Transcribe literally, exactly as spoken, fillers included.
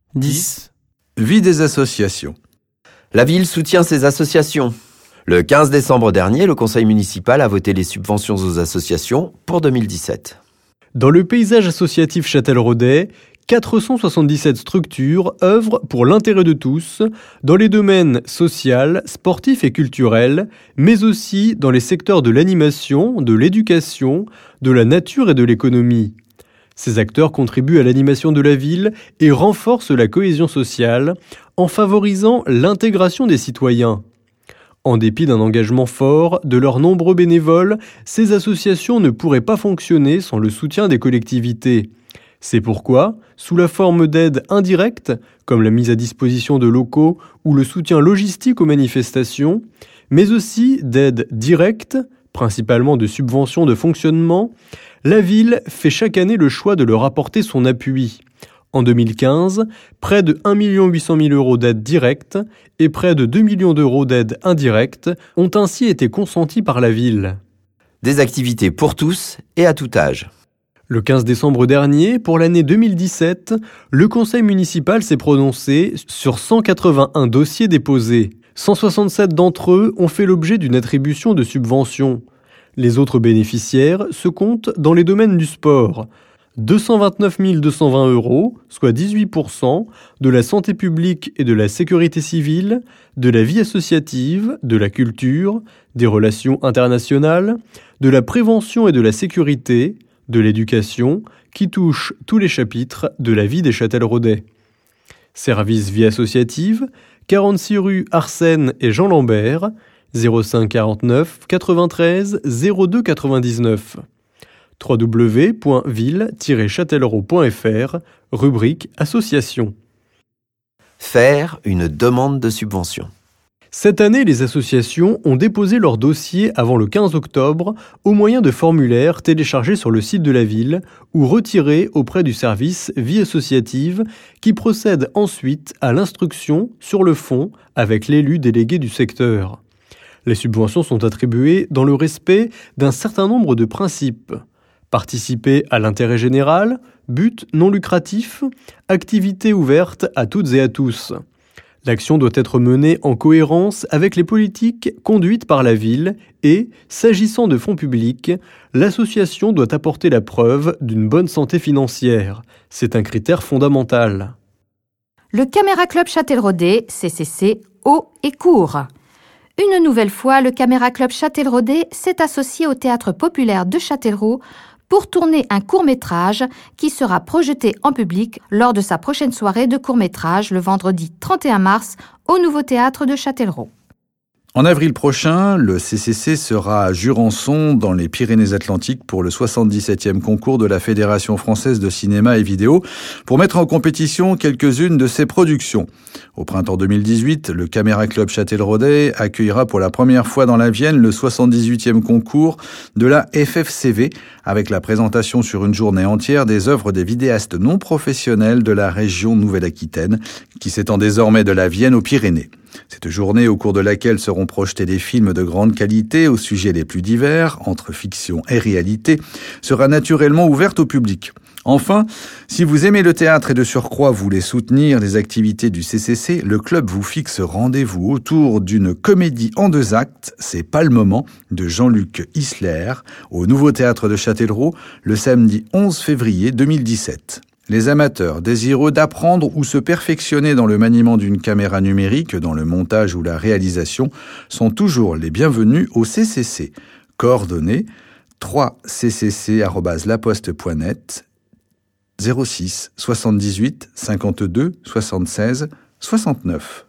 dix. Vie des associations. La ville soutient ses associations. Le quinze décembre dernier, le conseil municipal a voté les subventions aux associations pour deux mille dix-sept. Dans le paysage associatif châtelleraudais, quatre cent soixante-dix-sept structures œuvrent pour l'intérêt de tous dans les domaines social, sportif et culturel, mais aussi dans les secteurs de l'animation, de l'éducation, de la nature et de l'économie. Ces acteurs contribuent à l'animation de la ville et renforcent la cohésion sociale en favorisant l'intégration des citoyens. En dépit d'un engagement fort de leurs nombreux bénévoles, ces associations ne pourraient pas fonctionner sans le soutien des collectivités. C'est pourquoi, sous la forme d'aides indirectes, comme la mise à disposition de locaux ou le soutien logistique aux manifestations, mais aussi d'aides directes, principalement de subventions de fonctionnement, la ville fait chaque année le choix de leur apporter son appui. En deux mille quinze, près de un million huit cent mille euros d'aides directes et près de deux millions d'euros d'aides indirectes ont ainsi été consentis par la ville. Des activités pour tous et à tout âge. Le quinze décembre dernier, pour l'année deux mille dix-sept, le conseil municipal s'est prononcé sur cent quatre-vingt-un dossiers déposés. cent soixante-sept d'entre eux ont fait l'objet d'une attribution de subventions. Les autres bénéficiaires se comptent dans les domaines du sport. deux cent vingt-neuf mille deux cent vingt euros, soit dix-huit pour cent, de la santé publique et de la sécurité civile, de la vie associative, de la culture, des relations internationales, de la prévention et de la sécurité, de l'éducation, qui touche tous les chapitres de la vie des Châtelleraudais. Service vie associative, quarante-six rue Arsène et Jean Lambert, zéro cinq quarante-neuf quatre-vingt-treize zéro deux quatre-vingt-dix-neuf. w w w point ville tiret châtellerault point f r, rubrique Associations. Faire une demande de subvention. Cette année, les associations ont déposé leur dossier avant le quinze octobre au moyen de formulaires téléchargés sur le site de la ville ou retirés auprès du service vie associative qui procède ensuite à l'instruction sur le fond avec l'élu délégué du secteur. Les subventions sont attribuées dans le respect d'un certain nombre de principes. Participer à l'intérêt général, but non lucratif, activité ouverte à toutes et à tous. L'action doit être menée en cohérence avec les politiques conduites par la ville et, s'agissant de fonds publics, l'association doit apporter la preuve d'une bonne santé financière. C'est un critère fondamental. Le Caméra Club Châtelleraudais, C C C, haut et court. Une nouvelle fois, le Caméra Club Châtelleraudais s'est associé au Théâtre populaire de Châtellerault pour tourner un court-métrage qui sera projeté en public lors de sa prochaine soirée de court-métrage le vendredi trente et un mars au Nouveau Théâtre de Châtellerault. En avril prochain, le C C C sera à Jurançon, dans les Pyrénées-Atlantiques, pour le soixante-dix-septième concours de la Fédération française de cinéma et vidéo, pour mettre en compétition quelques-unes de ses productions. Au printemps deux mille dix-huit, le Caméra Club Châtelleraudais accueillera pour la première fois dans la Vienne le soixante-dix-huitième concours de la F F C V, avec la présentation sur une journée entière des œuvres des vidéastes non professionnels de la région Nouvelle-Aquitaine, qui s'étend désormais de la Vienne aux Pyrénées. Cette journée, au cours de laquelle seront projetés des films de grande qualité aux sujets les plus divers, entre fiction et réalité, sera naturellement ouverte au public. Enfin, si vous aimez le théâtre et de surcroît voulez soutenir les activités du C C C, le club vous fixe rendez-vous autour d'une comédie en deux actes, C'est pas le moment, de Jean-Luc Isler, au Nouveau Théâtre de Châtellerault, le samedi onze février deux mille dix-sept. Les amateurs désireux d'apprendre ou se perfectionner dans le maniement d'une caméra numérique, dans le montage ou la réalisation, sont toujours les bienvenus au C C C. Coordonnées trois c c c arobase laposte point net, zéro six soixante-dix-huit cinquante-deux soixante-seize soixante-neuf.